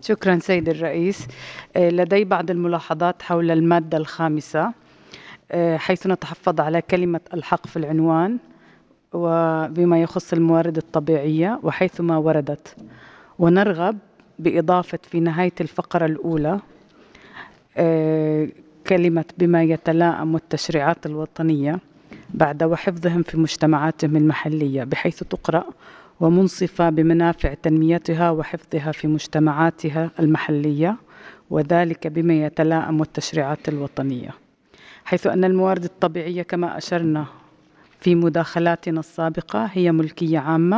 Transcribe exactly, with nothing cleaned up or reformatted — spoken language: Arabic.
شكرا سيد الرئيس. آه، لدي بعض الملاحظات حول المادة الخامسة، آه، حيث نتحفظ على كلمة الحق في العنوان وبما يخص الموارد الطبيعية وحيثما وردت، ونرغب بإضافة في نهاية الفقرة الأولى آه، كلمة بما يتلائم والتشريعات الوطنية بعد وحفظهم في مجتمعاتهم المحلية، بحيث تقرأ ومنصفة بمنافع تنميتها وحفظها في مجتمعاتها المحلية، وذلك بما يتلائم والتشريعات الوطنية، حيث أن الموارد الطبيعية كما أشرنا في مداخلاتنا السابقة هي ملكية عامة